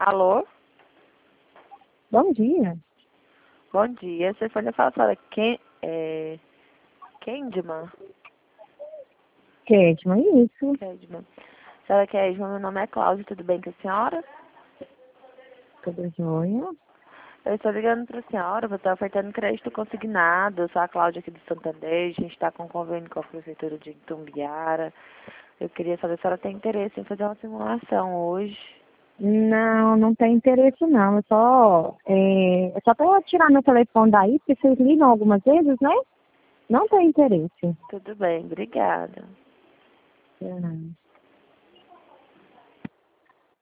Alô? Bom dia. Bom dia. Você foi na sala Candyman? Kedma, isso. Candyman. Senhora Candyman, meu nome é Cláudia, tudo bem com a senhora? Tudo jóia? Eu estou ligando para a senhora, você está ofertando crédito consignado. Eu sou a Cláudia aqui do Santander, a gente está com convênio com a Prefeitura de Itumbiara. Eu queria saber se a senhora tem interesse em fazer uma simulação hoje. Não, não tem interesse não. É só para eu tirar meu telefone daí, porque vocês ligam algumas vezes, né? Não tem interesse. Tudo bem, obrigada. Não.